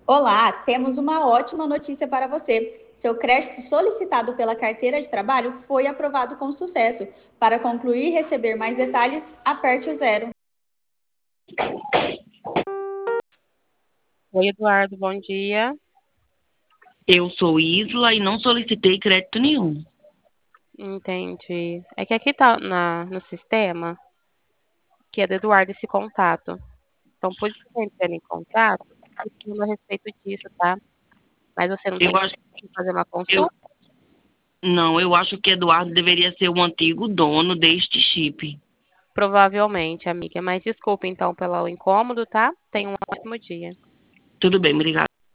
Olá, temos uma ótima notícia para você. Seu crédito solicitado pela carteira de trabalho foi aprovado com sucesso. Para concluir e receber mais detalhes, aperte o zero. Oi, Eduardo, bom dia. Eu sou Isla e não solicitei crédito nenhum. Entendi. É que aqui tá no sistema que é do Eduardo esse contato. Então, por isso que eu entrei em contato, discutindo a respeito disso, tá? Mas você não Eu tem acho, que fazer uma eu, consulta? não, eu acho que Eduardo deveria ser o antigo dono deste chip. Provavelmente, amiga. Mas desculpa, então, pelo incômodo, tá? Tenha um ótimo dia. Tudo bem, obrigada.